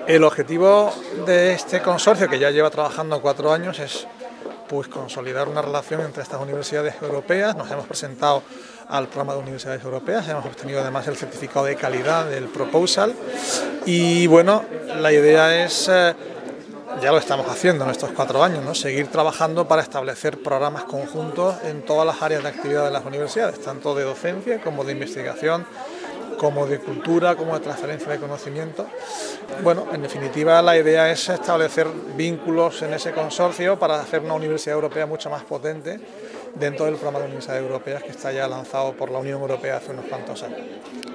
El objetivo de este consorcio, que ya lleva trabajando 4 años, es pues consolidar una relación entre estas universidades europeas. Nos hemos presentado al programa de universidades europeas, hemos obtenido además el certificado de calidad del proposal y bueno, la idea es, ya lo estamos haciendo en estos 4 años, ¿no?, seguir trabajando para establecer programas conjuntos en todas las áreas de actividad de las universidades, tanto de docencia como de investigación, como de cultura, como de transferencia de conocimiento. Bueno, en definitiva la idea es establecer vínculos en ese consorcio para hacer una universidad europea mucho más potente dentro del programa de universidades europeas que está ya lanzado por la Unión Europea hace unos cuantos años.